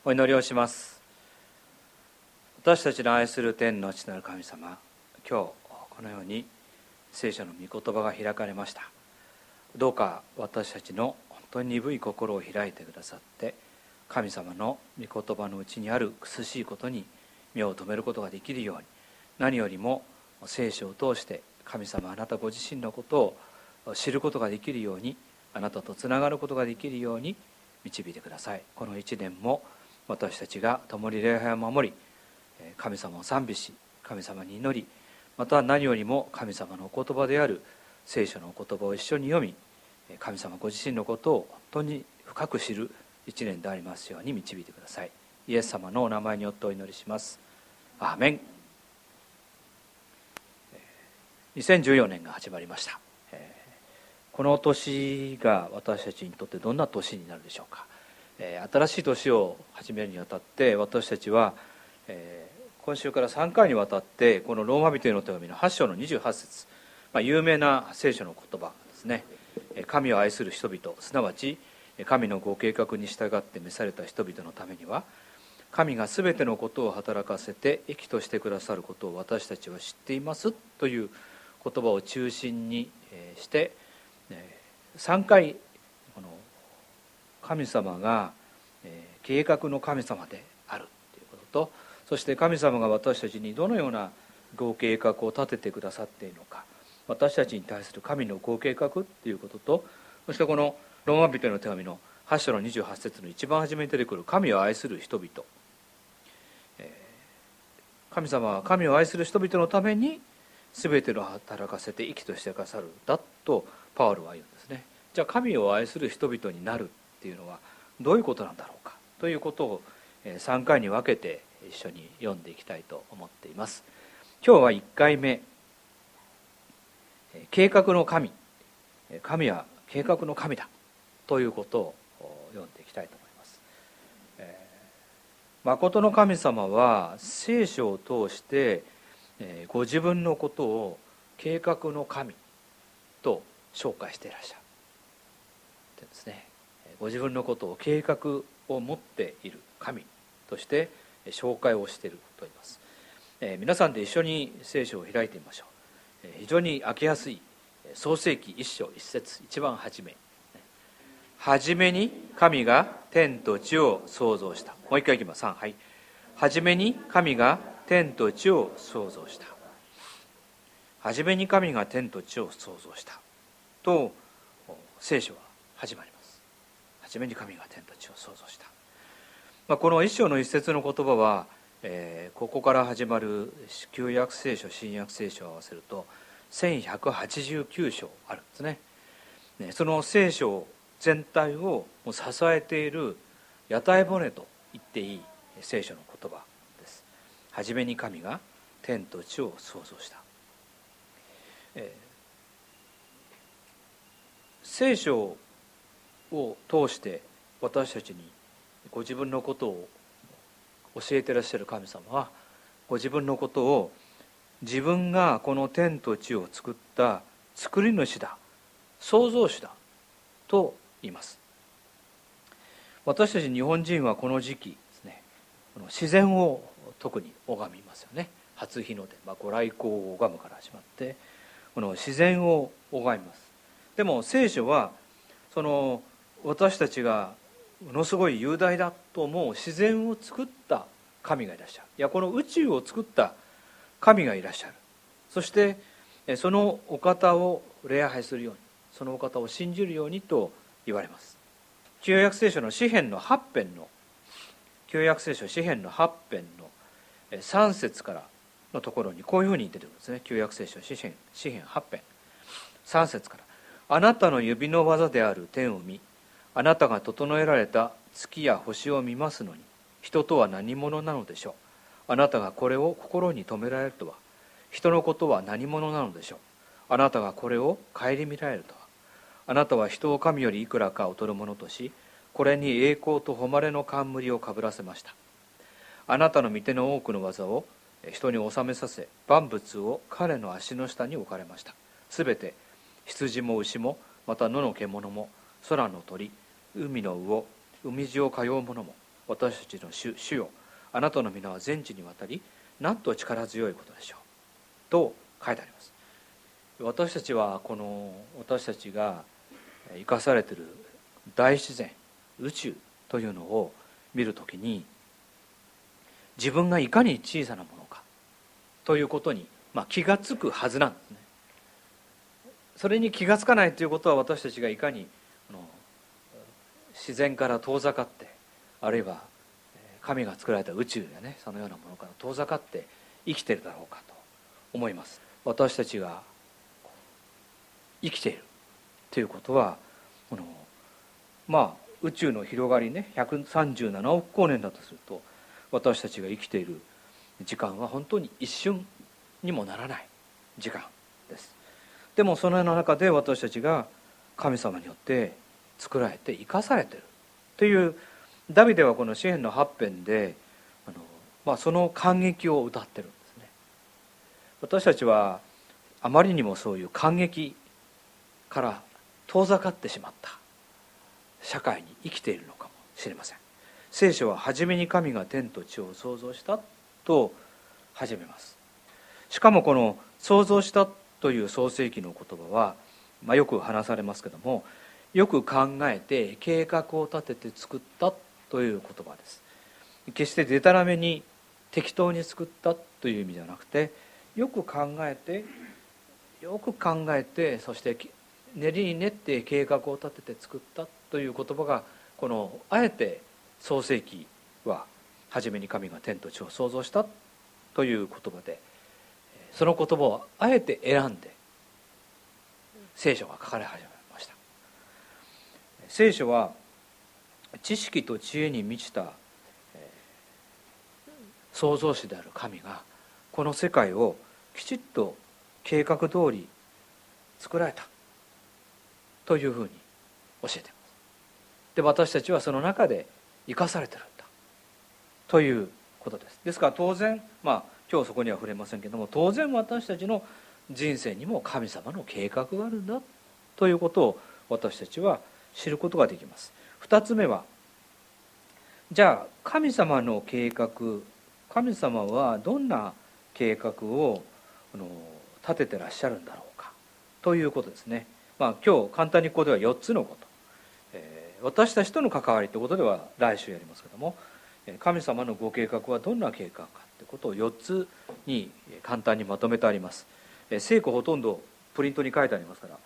お祈りをします。私たちの愛する天の父なる神様、今日このように聖書の御言葉が開かれました。どうか私たちの本当に鈍い心を開いてくださって、神様の御言葉のうちにある苦しいことに目を留めることができるように、何よりも聖書を通して神様あなたご自身のことを知ることができるように、あなたとつながることができるように導いてください。この一年も私たちが共に礼拝を守り、神様を賛美し、神様に祈り、また何よりも神様のお言葉である聖書のお言葉を一緒に読み、神様ご自身のことを本当に深く知る一年でありますように導いてください。イエス様のお名前によってお祈りします。アーメン。2014年が始まりました。この年が私たちにとってどんな年になるでしょうか。新しい年を始めるにあたって私たちは、今週から3回にわたってこのローマ人への手紙の8章の28節、有名な聖書の言葉ですね。神を愛する人々、すなわち神のご計画に従って召された人々のためには、神がすべてのことを働かせて益としてくださることを私たちは知っていますという言葉を中心にして3回この神様が計画の神様であるということと、そして神様が私たちにどのようなご計画を立ててくださっているのか、私たちに対する神のご計画ということと、そしてこのローマ人への手紙の8章の28節の一番初めに出てくる神を愛する人々、神様は神を愛する人々のために全ての働かせて益としてくださるだとパウロは言うんですね。じゃあ神を愛する人々になるっていうのはどういうことなんだろうかということを3回に分けて一緒に読んでいきたいと思っています。今日は1回目、計画の神、神は計画の神だということを読んでいきたいと思います。誠の神様は聖書を通してご自分のことを計画の神と紹介していらっしゃるですね。ご自分のことを計画を持っている神として紹介をしていると言います。皆さんで一緒に聖書を開いてみましょう。非常に開けやすい創世記1章1節一番初め、はじめに神が天と地を創造した。もう一回いきます。3、はい。はじめに神が天と地を創造した。はじめに神が天と地を創造したと聖書は始まります。はじめに神が天と地を創造した。この一章の一節の言葉は、ここから始まる旧約聖書新約聖書を合わせると1189章あるんですね。その聖書全体を支えている屋台骨と言っていい聖書の言葉です。はじめに神が天と地を創造した。聖書を通して私たちにご自分のことを教えていらっしゃる神様は、ご自分のことを自分がこの天と地を作った作り主だ、創造主だと言います。私たち日本人はこの時期ですね、自然を特に拝みますよね。初日の出、ご来光を拝むから始まってこの自然を拝みます。でも聖書はその私たちがものすごい雄大だと思う自然を作った神がいらっしゃる。いや、この宇宙を作った神がいらっしゃる。そしてそのお方を礼拝するように、そのお方を信じるようにと言われます。旧約聖書の詩編の8編の旧約聖書詩編の8編の3節からのところにこういうふうに出てくるんですね。旧約聖書詩編8編3節から、あなたの指の技である天を見、あなたが整えられた月や星を見ますのに、人とは何者なのでしょう。あなたがこれを心に留められるとは、人のことは何者なのでしょう。あなたがこれを顧みられるとは、あなたは人を神よりいくらか劣るものとし、これに栄光と誉れの冠をかぶらせました。あなたの御手の多くの技を人に収めさせ、万物を彼の足の下に置かれました。すべて羊も牛も、また野の獣も、空の鳥、海の魚、海地を通う者も、 私たちの主よ、あなたの皆は全地にわたりなんと力強いことでしょうと書いてあります。私たちは私たちが生かされている大自然、宇宙というのを見るときに、自分がいかに小さなものかということに、気がつくはずなんですね。それに気がつかないということは、私たちがいかに自然から遠ざかって、あるいは神が作られた宇宙やそのようなものから遠ざかって生きているだろうかと思います。私たちが生きているということは、宇宙の広がり137億光年だとすると、私たちが生きている時間は本当に一瞬にもならない時間です。でもそのような中で、私たちが神様によって作られて生かされているという、ダビデはこの詩編の8編でその感激を歌ってるんですね。私たちはあまりにもそういう感激から遠ざかってしまった社会に生きているのかもしれません。聖書は初めに神が天と地を創造したと始めます。しかもこの創造したという創世記の言葉は、よく話されますけども、よく考えて計画を立てて作ったという言葉です。決してでたらめに適当に作ったという意味じゃなくて、よく考えて、そして練りに練って計画を立てて作ったという言葉が、あえて創世記は初めに神が天と地を創造したという言葉で、その言葉をあえて選んで聖書が書かれ始めました。聖書は知識と知恵に満ちた創造主である神が、この世界をきちっと計画通り作られたというふうに教えています。で、私たちはその中で生かされているんだということです。ですから当然、今日そこには触れませんけども、当然私たちの人生にも神様の計画があるんだということを私たちは知ることができます。2つ目は、じゃあ神様の計画、神様はどんな計画を立ててらっしゃるんだろうかということですね。今日簡単にここでは4つのこと、私たちとの関わりということでは来週やりますけども、神様のご計画はどんな計画かということを4つに簡単にまとめてあります。聖句ほとんどプリントに書いてありますから、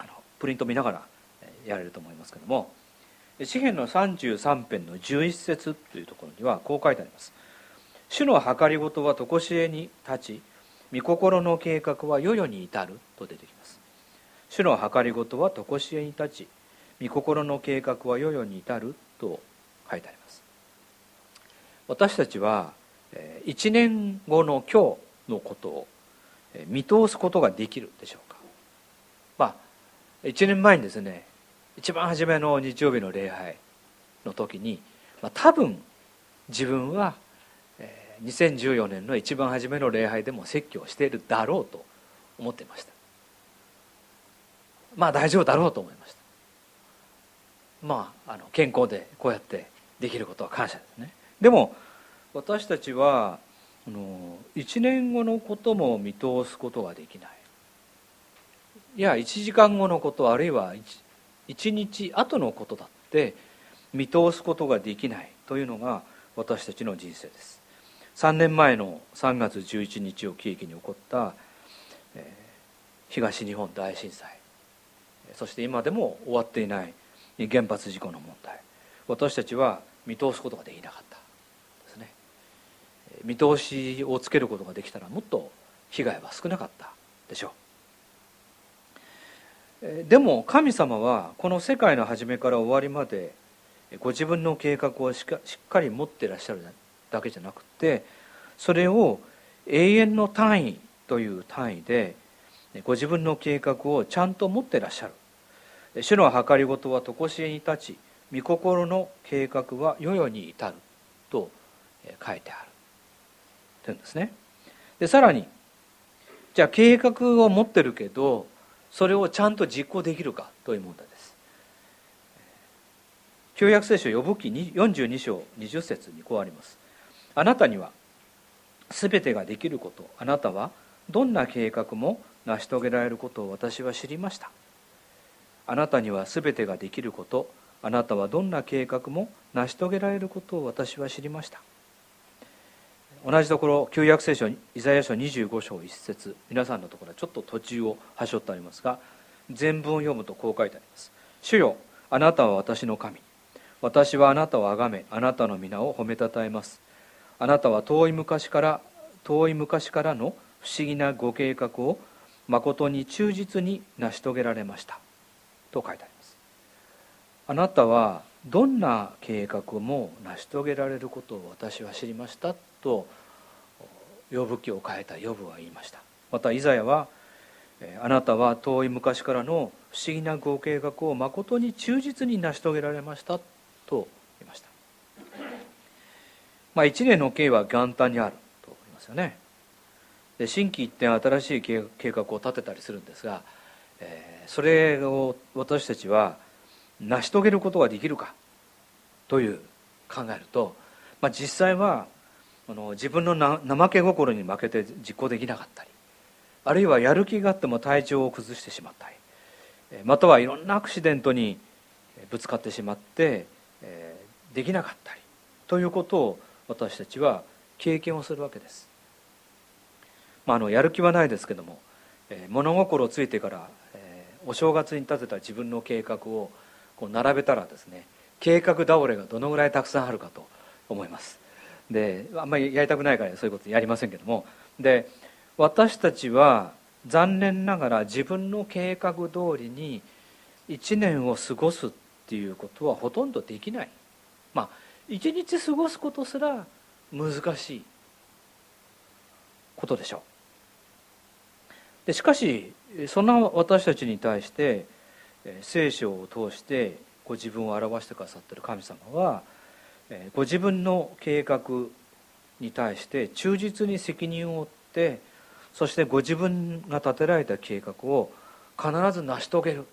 プリント見ながらやれると思いますけども、詩編の33編の11節というところにはこう書いてあります。主の計りごとは常しえに立ち、御心の計画は世々に至ると出てきます。主の計りごとは常しえに立ち、御心の計画は世々に至ると書いてあります。私たちは1年後の今日のことを見通すことができるでしょうか。1年前にですね、一番初めの日曜日の礼拝の時に、多分自分は2014年の一番初めの礼拝でも説教しているだろうと思っていました。大丈夫だろうと思いました。健康でこうやってできることは感謝ですね。でも私たちは1年後のことも見通すことができない。いや、1時間後のこと、あるいは1日後のことだって見通すことができないというのが私たちの人生です。3年前の3月11日を契機に起こった東日本大震災、そして今でも終わっていない原発事故の問題、私たちは見通すことができなかったですね。見通しをつけることができたらもっと被害は少なかったでしょう。でも神様はこの世界の初めから終わりまでご自分の計画をしっかり持っていらっしゃるだけじゃなくて、それを永遠の単位という単位でご自分の計画をちゃんと持っていらっしゃる。主の計りごとは常しえに立ち、御心の計画は世々に至ると書いてあるというんですね。でさらに、じゃあ計画を持ってるけどそれをちゃんと実行できるかという問題です。 旧約聖書ヨブ記42章20節にこうあります。あなたにはすべてができること、あなたはどんな計画も成し遂げられることを私は知りました。あなたにはすべてができること、あなたはどんな計画も成し遂げられることを私は知りました。同じところ旧約聖書イザヤ書25章1節、皆さんのところはちょっと途中を端折ってありますが、全文を読むとこう書いてあります。主よ、あなたは私の神、私はあなたをあがめ、あなたの皆を褒めたたえます。あなたは遠い昔からの不思議なご計画を誠に忠実に成し遂げられましたと書いてあります。あなたはどんな計画も成し遂げられることを私は知りましたとヨブ記を書いたヨブは言いました。またイザヤは、あなたは遠い昔からの不思議なご計画を誠に忠実に成し遂げられましたと言いました。一年の計は元旦にあると言いますよね。で心機一転新しい計画を立てたりするんですが、それを私たちは成し遂げることができるかという考えると、実際は自分の怠け心に負けて実行できなかったり、あるいはやる気があっても体調を崩してしまったり、またはいろんなアクシデントにぶつかってしまってできなかったりということを私たちは経験をするわけです。やる気はないですけども、物心ついてから、お正月に立てた自分の計画をこう並べたらですね、計画倒れがどのぐらいたくさんあるかと思います。であんまりやりたくないからそういうことやりませんけども、で私たちは残念ながら自分の計画通りに1年を過ごすっていうことはほとんどできない。1日過ごすことすら難しいことでしょう。でしかしそんな私たちに対して聖書を通してご自分を表してくださっている神様は、ご自分の計画に対して忠実に責任を負って、そしてご自分が立てられた計画を必ず成し遂げる、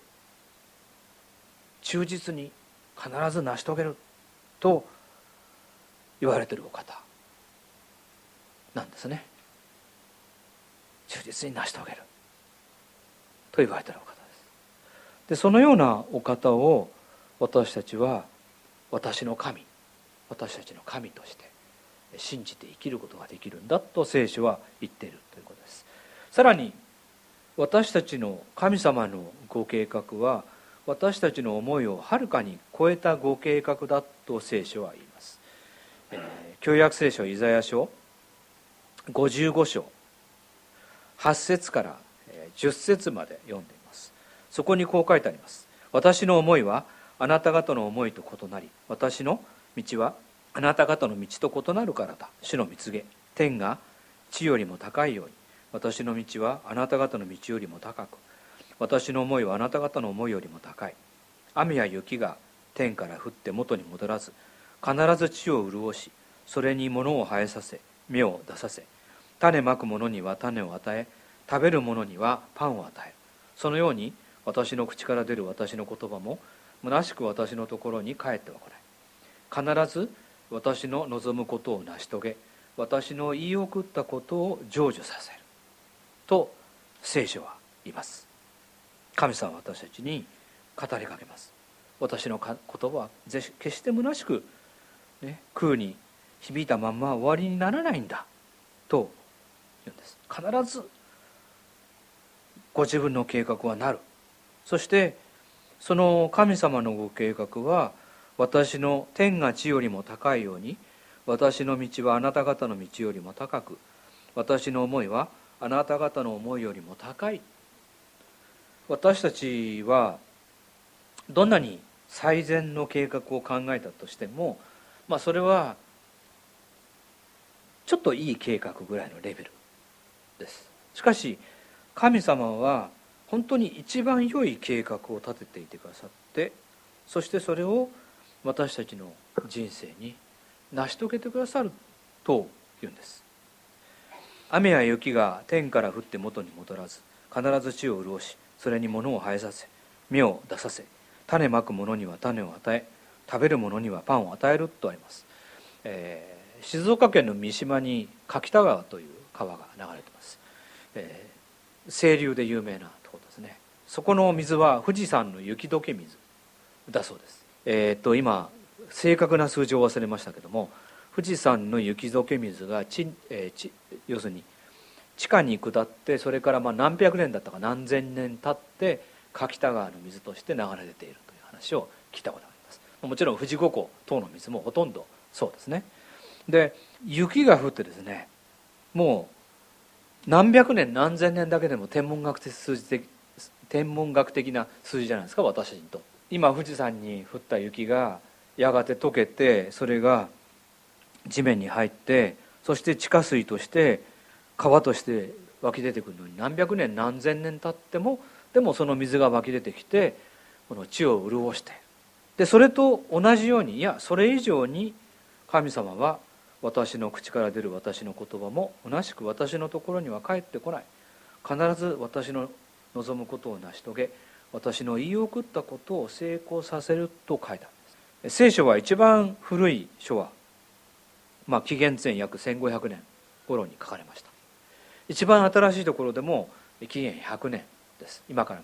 忠実に必ず成し遂げると言われているお方なんですね。忠実に成し遂げると言われているお方です。でそのようなお方を私たちは私たちの神として信じて生きることができるんだと聖書は言っているということです。さらに私たちの神様のご計画は私たちの思いをはるかに超えたご計画だと聖書は言います。旧約聖書イザヤ書55章8節から10節まで読んでいます。そこにこう書いてあります。私の思いはあなた方の思いと異なり、私の道はあなた方の道と異なるからだ。主の蜜げ、天が地よりも高いように、私の道はあなた方の道よりも高く、私の思いはあなた方の思いよりも高い。雨や雪が天から降って元に戻らず、必ず地を潤し、それに物を生えさせ、芽を出させ、種まく者には種を与え、食べる者にはパンを与える。そのように私の口から出る私の言葉も虚しく私のところに帰っては来ない。必ず私の望むことを成し遂げ、私の言い送ったことを成就させると聖書は言います。神様は私たちに語りかけます。私の言葉は決して虚しく、空に響いたまま終わりにならないんだと言うんです。必ずご自分の計画はなる。そしてその神様のご計画は、私の天が地よりも高いように、私の道はあなた方の道よりも高く、私の思いはあなた方の思いよりも高い。私たちはどんなに最善の計画を考えたとしても、それはちょっといい計画ぐらいのレベルです。しかし神様は本当に一番良い計画を立てていてくださって、そしてそれを私たちの人生に成し遂げてくださると言うんです。雨や雪が天から降って元に戻らず、必ず地を潤し、それに物を生えさせ、芽を出させ、種まく者には種を与え、 食べる者にはパンを与えるとあります。静岡県の三島に柿田川という川が流れています。清流で有名なところですね。そこの水は富士山の雪解け水だそうです。今正確な数字を忘れましたけども、富士山の雪解け水が要するに地下に下って、それから何百年だったか何千年経って柿田川の水として流れ出ているという話を聞いたことがあります。もちろん富士五湖等の水もほとんどそうですね。で、雪が降ってですね、もう何百年何千年だけでも天文学的な数字じゃないですか、私たちにと。今富士山に降った雪がやがて溶けて、それが地面に入って、そして地下水として川として湧き出てくるのに何百年何千年経っても、でもその水が湧き出てきてこの地を潤して、でそれと同じように、いやそれ以上に神様は私の口から出る私の言葉も同じく私のところには帰ってこない、必ず私の望むことを成し遂げ、私の言い送ったことを成功させると書いたんです。聖書は一番古い書は、紀元前約1500年頃に書かれました。一番新しいところでも紀元100年です。今から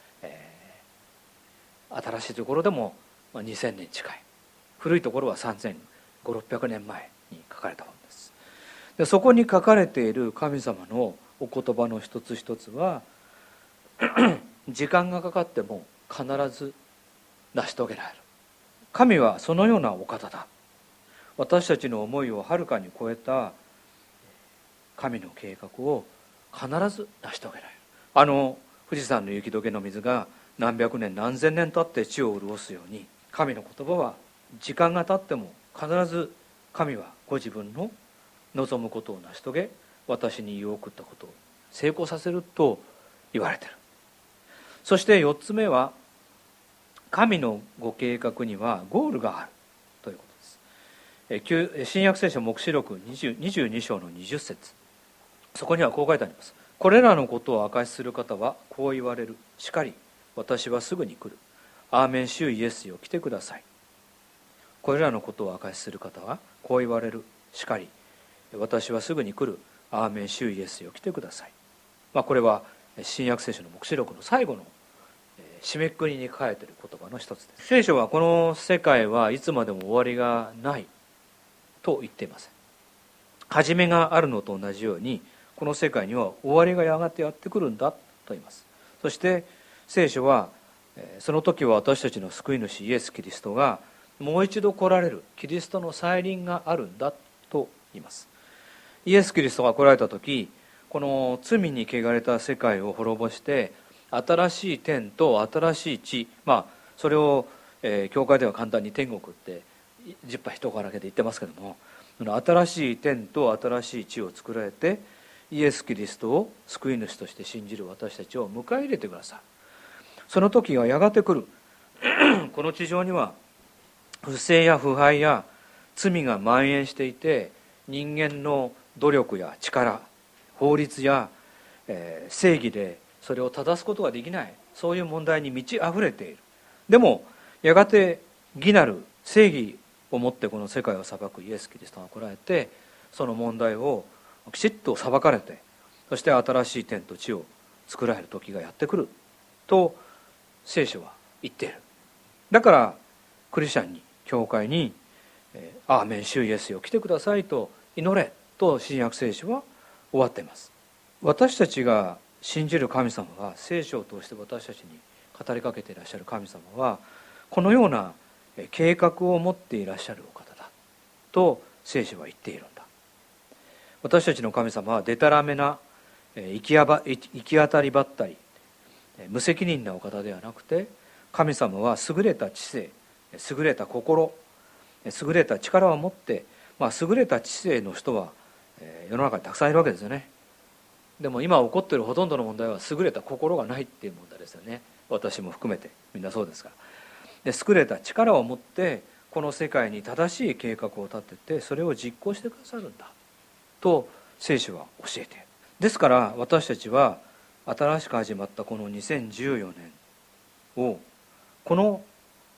新しいところでも2000年近い、古いところは3500、600年前に書かれた本です。でそこに書かれている神様のお言葉の一つ一つは時間がかかっても必ず成し遂げられる。神はそのようなお方だ。私たちの思いをはるかに超えた神の計画を必ず成し遂げられる。富士山の雪解けの水が何百年何千年経って地を潤すように、神の言葉は時間が経っても必ず神はご自分の望むことを成し遂げ、私に言い送ったことを成功させると言われている。そして4つ目は、神のご計画にはゴールがあるということです。新約聖書黙示録22章の20節、そこにはこう書いてあります。これらのことを証しする方はこう言われる。しかり私はすぐに来る。アーメン、主イエスよ来てください。これらのことを証しする方はこう言われる。しかり私はすぐに来る。アーメン、主イエスよ来てください。これは新約聖書の黙示録の最後の締めくくりに書かれている言葉の一つです。聖書はこの世界はいつまでも終わりがないと言っていません。始めがあるのと同じように、この世界には終わりがやがてやってくるんだと言います。そして聖書はその時は私たちの救い主イエス・キリストがもう一度来られるキリストの再臨があるんだと言います。イエス・キリストが来られた時、この罪に汚れた世界を滅ぼして新しい天と新しい地、それを教会では簡単に天国って十把一からけで言ってますけども、新しい天と新しい地を作られて、イエス・キリストを救い主として信じる私たちを迎え入れてください。その時がやがて来る。この地上には不正や腐敗や罪が蔓延していて、人間の努力や力、法律や正義でそれを正すことができない、そういう問題に満ち溢れている。でもやがて義なる正義をもってこの世界を裁くイエス・キリストが来られて、その問題をきちっと裁かれて、そして新しい天と地を作られる時がやってくると聖書は言っている。だからクリスチャンに、教会にアーメン、主イエスよ来てくださいと祈れと新約聖書は終わっています。私たちが信じる神様は、聖書を通して私たちに語りかけていらっしゃる神様は、このような計画を持っていらっしゃるお方だと聖書は言っているんだ。私たちの神様はでたらめな行き当たりばったり無責任なお方ではなくて、神様は優れた知性、優れた心、優れた力を持って、優れた知性の人は世の中にたくさんいるわけですよね。でも今起こっているほとんどの問題は優れた心がないっていう問題ですよね。私も含めてみんなそうですから。で、優れた力を持ってこの世界に正しい計画を立てて、それを実行してくださるんだと聖書は教えている。ですから私たちは新しく始まったこの2014年を、この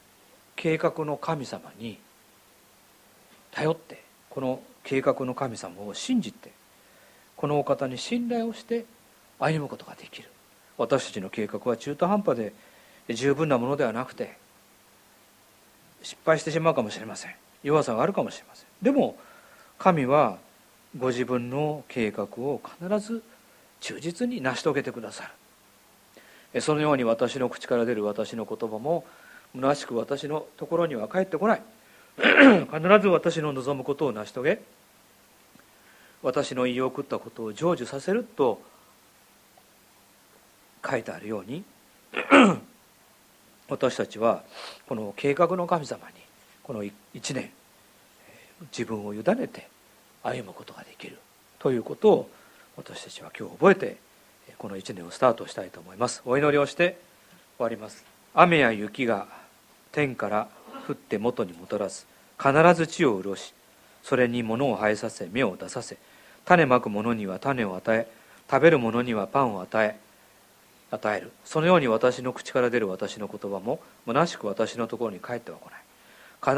計画の神様に頼って、この計画の神様を信じて、このお方に信頼をして歩むことができる。私たちの計画は中途半端で十分なものではなくて、失敗してしまうかもしれません。弱さがあるかもしれません。でも神はご自分の計画を必ず忠実に成し遂げてくださる。そのように私の口から出る私の言葉も虚しく私のところには返ってこない。必ず私の望むことを成し遂げ、私の言い送ったことを成就させると書いてあるように、私たちはこの計画の神様にこの一年自分を委ねて歩むことができるということを、私たちは今日覚えてこの一年をスタートしたいと思います。お祈りをして終わります。雨や雪が天から降って元に戻らず、必ず地を潤し、それに物を生えさせ芽を出させ、種まく者には種を与え、食べる者にはパンを与える。そのように私の口から出る私の言葉も虚しく私のところに帰っては来ない。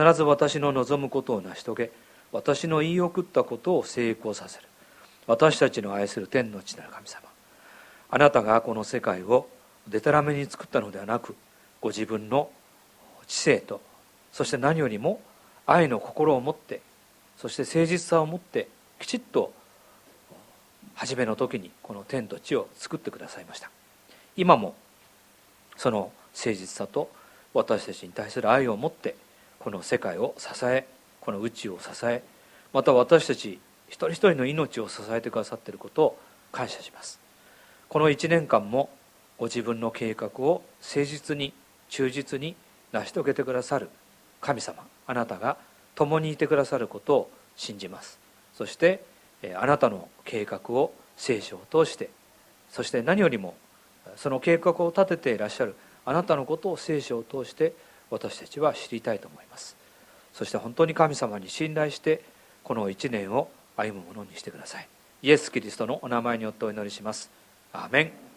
必ず私の望むことを成し遂げ、私の言い送ったことを成功させる。私たちの愛する天の父なる神様、あなたがこの世界をでたらめに作ったのではなく、ご自分の知性と、そして何よりも愛の心を持って、そして誠実さを持ってきちっと初めの時にこの天と地を作ってくださいました。今もその誠実さと私たちに対する愛を持ってこの世界を支え、この宇宙を支え、また私たち一人一人の命を支えてくださっていることを感謝します。この1年間もご自分の計画を誠実に忠実に成し遂げてくださる神様、あなたが共にいてくださることを信じます。そしてあなたの計画を聖書を通して、そして何よりもその計画を立てていらっしゃるあなたのことを聖書を通して私たちは知りたいと思います。そして本当に神様に信頼してこの1年を歩むものにしてください。イエス・キリストのお名前によってお祈りします。アーメン。